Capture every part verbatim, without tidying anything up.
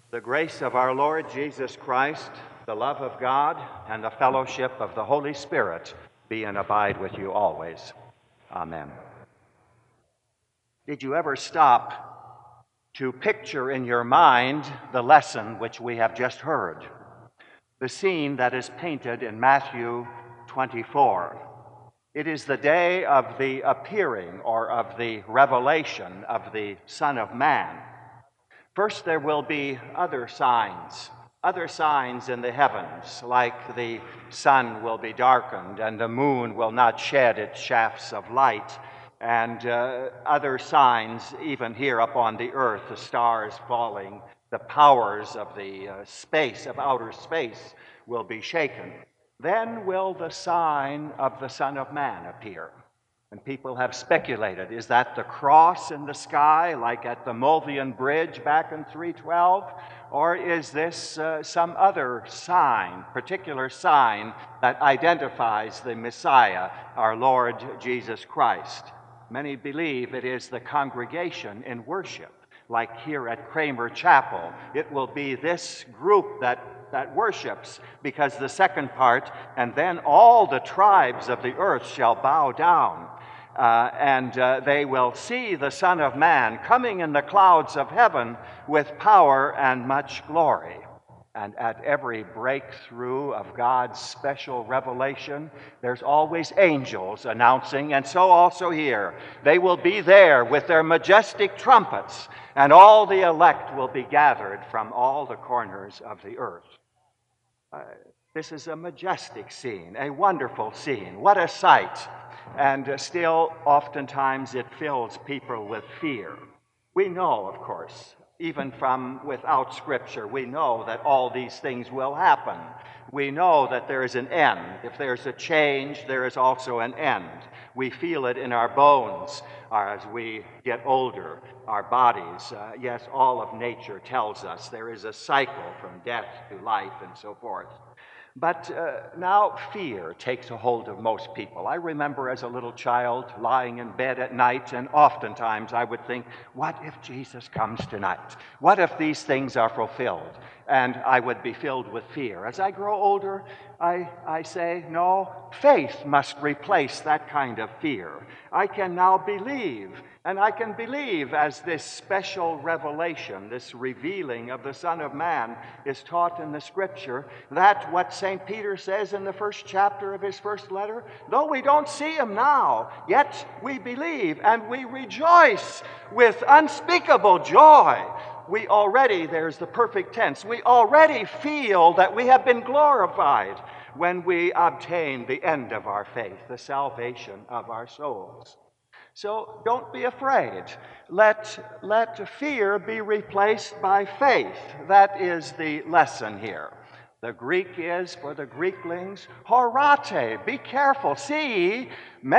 The grace of our Lord Jesus Christ, the love of God, and the fellowship of the Holy Spirit be and abide with you always. Amen. Did you ever stop to picture in your mind the lesson which we have just heard? The scene that is painted in Matthew twenty-four. It is the day of the appearing or of the revelation of the Son of Man. First, there will be other signs, other signs in the heavens, like the sun will be darkened and the moon will not shed its shafts of light, and uh, other signs even here upon the earth, the stars falling, the powers of the uh, space, of outer space, will be shaken. Then will the sign of the Son of Man appear. And people have speculated, is that the cross in the sky, like at the Mulvian Bridge back in three twelve? Or is this uh, some other sign, particular sign that identifies the Messiah, our Lord Jesus Christ? Many believe it is the congregation in worship, like here at Kramer Chapel. It will be this group that that worships, because the second part, and then all the tribes of the earth shall bow down. Uh, and uh, they will see the Son of Man coming in the clouds of heaven with power and much glory. And at every breakthrough of God's special revelation, there's always angels announcing, and so also here. They will be there with their majestic trumpets, and all the elect will be gathered from all the corners of the earth. Uh, this is a majestic scene, a wonderful scene. What a sight! And uh, still, oftentimes, it fills people with fear. We know, of course, even from without Scripture, we know that all these things will happen. We know that there is an end. If there's a change, there is also an end. We feel it in our bones as we get older, our bodies. Uh, yes, all of nature tells us there is a cycle from death to life and so forth. But uh, now fear takes a hold of most people. I remember as a little child lying in bed at night, and oftentimes I would think, what if Jesus comes tonight? What if these things are fulfilled? And I would be filled with fear. As I grow older, I, I say, no, faith must replace that kind of fear. I can now believe, and I can believe as this special revelation, this revealing of the Son of Man is taught in the Scripture, that what Saint Peter says in the first chapter of his first letter, though we don't see him now, yet we believe and we rejoice with unspeakable joy. We already, there's the perfect tense, we already feel that we have been glorified when we obtain the end of our faith, the salvation of our souls. So don't be afraid. Let, let fear be replaced by faith. That is the lesson here. The Greek is, for the Greeklings, horate. Be careful. See,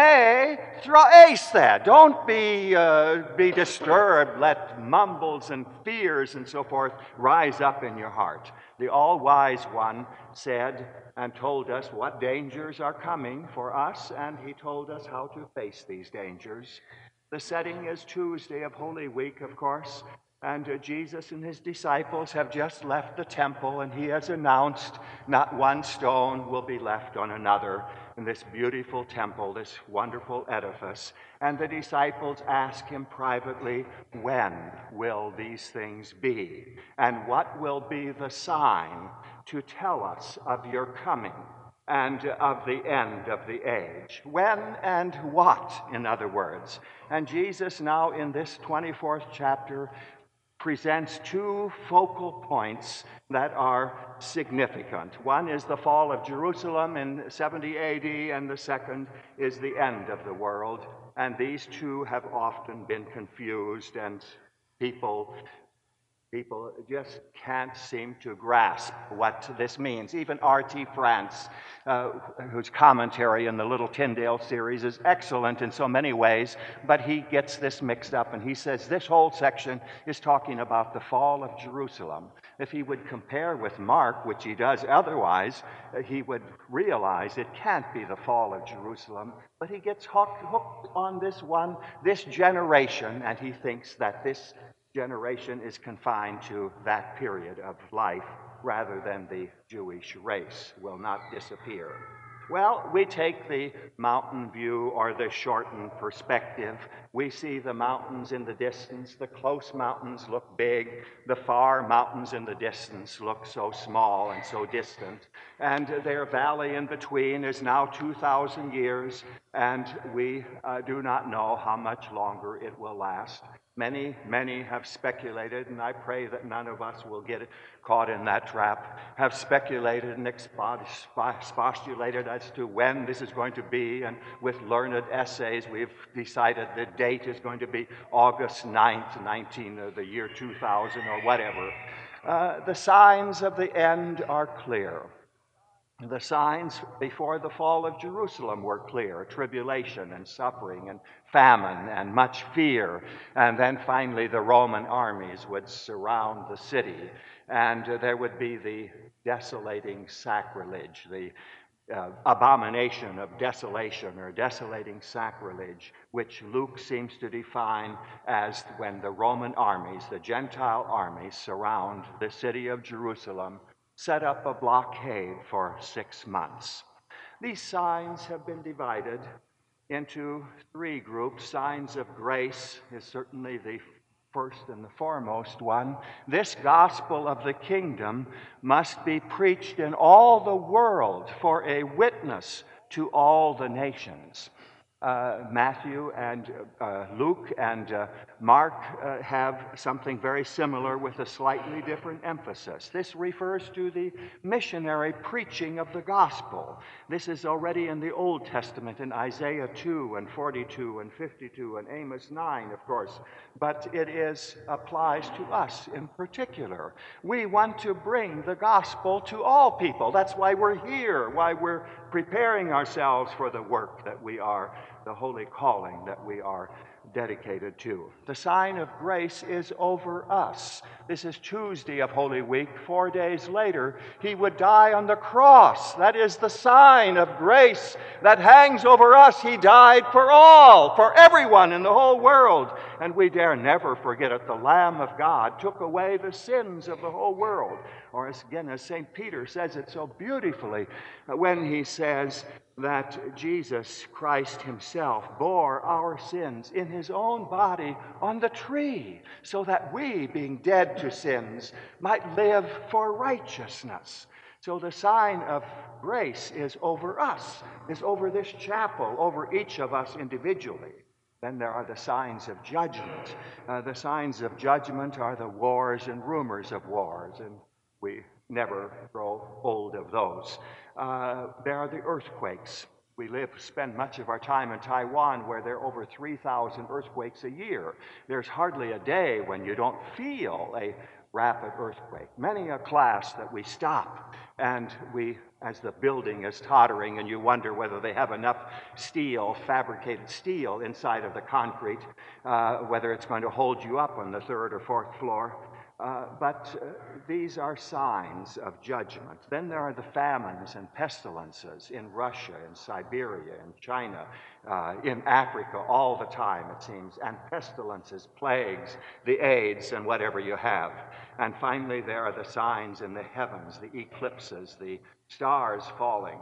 me throeisthe. Don't be, uh, be disturbed. Let mumbles and fears and so forth rise up in your heart. The all-wise one said and told us what dangers are coming for us, and he told us how to face these dangers. The setting is Tuesday of Holy Week, of course. And uh, Jesus and his disciples have just left the temple, and he has announced not one stone will be left on another in this beautiful temple, this wonderful edifice. And the disciples ask him privately, when will these things be? And what will be the sign to tell us of your coming and of the end of the age? When and what, in other words? And Jesus now in this twenty-fourth chapter presents two focal points that are significant. One is the fall of Jerusalem in seventy A D, and the second is the end of the world. And these two have often been confused, and people People just can't seem to grasp what this means. Even R T France, uh, whose commentary in the Little Tyndale series is excellent in so many ways, but he gets this mixed up, and he says this whole section is talking about the fall of Jerusalem. If he would compare with Mark, which he does otherwise, uh, he would realize it can't be the fall of Jerusalem, but he gets hooked, hooked on this one, this generation, and he thinks that this generation is confined to that period of life rather than the Jewish race will not disappear. Well, we take the mountain view or the shortened perspective. We see the mountains in the distance. The close mountains look big. The far mountains in the distance look so small and so distant. And their valley in between is now two thousand years, and we uh, do not know how much longer it will last. Many, many have speculated, and I pray that none of us will get caught in that trap, have speculated and expostulated as to when this is going to be, and with learned essays we've decided the date is going to be August ninth, nineteen, or the year two thousand, or whatever. Uh, the signs of the end are clear. The signs before the fall of Jerusalem were clear: tribulation and suffering and famine and much fear. And then finally the Roman armies would surround the city, and uh, there would be the desolating sacrilege, the uh, abomination of desolation or desolating sacrilege, which Luke seems to define as when the Roman armies, the Gentile armies, surround the city of Jerusalem, set up a blockade for six months. These signs have been divided into three groups. Signs of grace is certainly the first and the foremost one. This gospel of the kingdom must be preached in all the world for a witness to all the nations. Uh, Matthew and uh, Luke and uh, Mark uh, have something very similar with a slightly different emphasis. This refers to the missionary preaching of the gospel. This is already in the Old Testament in Isaiah two and forty-two and fifty-two and Amos nine, of course, but it is applies to us in particular. We want to bring the gospel to all people. That's why we're here, why we're preparing ourselves for the work that we are, the holy calling that we are dedicated to. The sign of grace is over us. This is Tuesday of Holy Week. Four days later, he would die on the cross. That is the sign of grace that hangs over us. He died for all, for everyone in the whole world. And we dare never forget it. The Lamb of God took away the sins of the whole world. Or as, again, as Saint Peter says it so beautifully when he says that Jesus Christ himself bore our sins in his own body on the tree, so that we, being dead to sins, might live for righteousness. So the sign of grace is over us, is over this chapel, over each of us individually. Then there are the signs of judgment. Uh, the signs of judgment are the wars and rumors of wars, and we never grow old of those. Uh, there are the earthquakes. We live, spend much of our time in Taiwan, where there are over three thousand earthquakes a year. There's hardly a day when you don't feel a rapid earthquake. Many a class that we stop, and we, as the building is tottering, and you wonder whether they have enough steel, fabricated steel, inside of the concrete, uh, whether it's going to hold you up on the third or fourth floor. Uh, but uh, these are signs of judgment. Then there are the famines and pestilences in Russia, in Siberia, in China, uh, in Africa, all the time, it seems, and pestilences, plagues, the AIDS, and whatever you have. And finally, there are the signs in the heavens, the eclipses, the stars falling,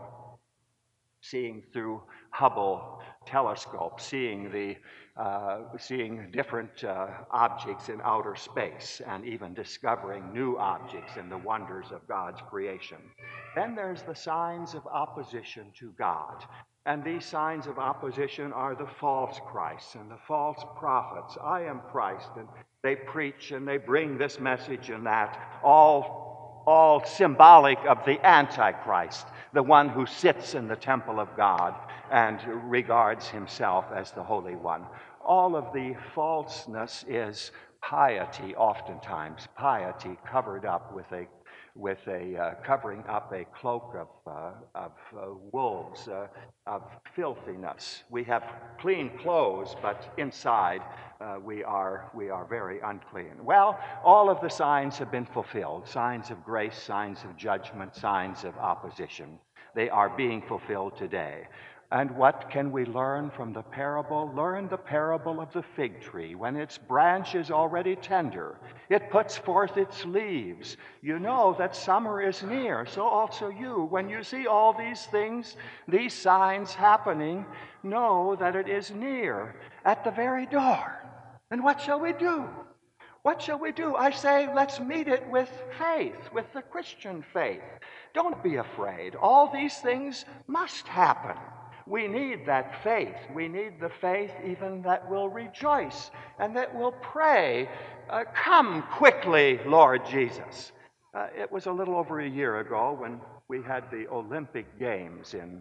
seeing through Hubble telescope, seeing the uh, seeing different uh, objects in outer space, and even discovering new objects in the wonders of God's creation. Then there's the signs of opposition to God. And these signs of opposition are the false Christs and the false prophets. I am Christ, and they preach and they bring this message and that, all, all symbolic of the Antichrist, the one who sits in the temple of God and regards himself as the Holy One. All of the falseness is piety, oftentimes, piety covered up with a with a uh, covering up a cloak of, uh, of uh, wolves, uh, of filthiness. We have clean clothes, but inside uh, we are we are very unclean. Well, all of the signs have been fulfilled: signs of grace, signs of judgment, signs of opposition. They are being fulfilled today. And what can we learn from the parable? Learn the parable of the fig tree. When its branch is already tender, it puts forth its leaves. You know that summer is near. So also you, when you see all these things, these signs happening, know that it is near, at the very door. And what shall we do? What shall we do? I say, let's meet it with faith, with the Christian faith. Don't be afraid. All these things must happen. We need that faith. We need the faith even that will rejoice and that will pray, uh, come quickly, Lord Jesus. Uh, it was a little over a year ago when we had the Olympic Games in,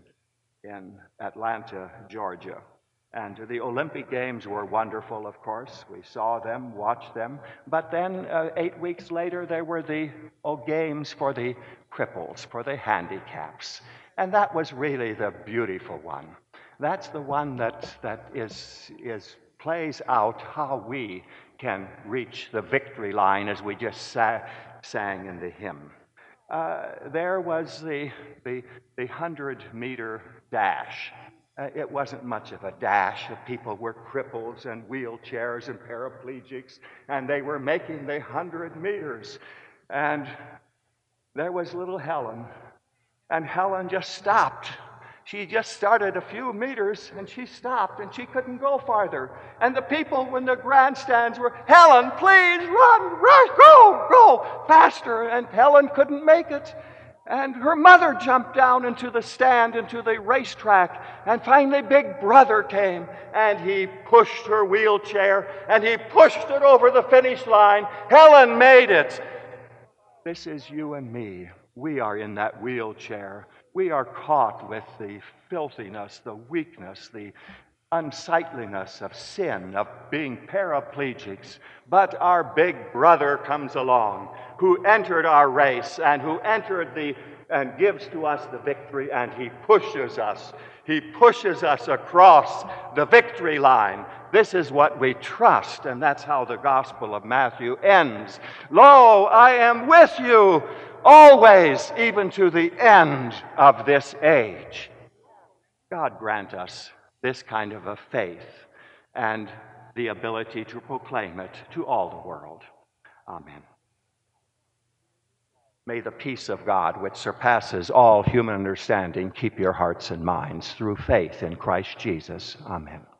in Atlanta, Georgia. And the Olympic Games were wonderful, of course. We saw them, watched them. But then uh, eight weeks later, there were the oh, Games for the cripples, for the handicaps. And that was really the beautiful one. That's the one that, that is, is plays out how we can reach the victory line, as we just sa- sang in the hymn. Uh, there was the, the, the hundred-meter dash. Uh, it wasn't much of a dash. People were cripples and wheelchairs and paraplegics, and they were making the hundred meters. And there was little Helen, and Helen just stopped. She just started a few meters, and she stopped, and she couldn't go farther. And the people in the grandstands were, Helen, please, run, rush, go, go, faster. And Helen couldn't make it. And her mother jumped down into the stand, into the racetrack. And finally, Big Brother came, and he pushed her wheelchair, and he pushed it over the finish line. Helen made it. This is you and me. We are in that wheelchair. We are caught with the filthiness, the weakness, the unsightliness of sin, of being paraplegics. But our Big Brother comes along, who entered our race and who entered the and gives to us the victory, and he pushes us. He pushes us across the victory line. This is what we trust, and that's how the Gospel of Matthew ends. Lo, I am with you always, even to the end of this age. God grant us this kind of a faith and the ability to proclaim it to all the world. Amen. May the peace of God, which surpasses all human understanding, keep your hearts and minds through faith in Christ Jesus. Amen.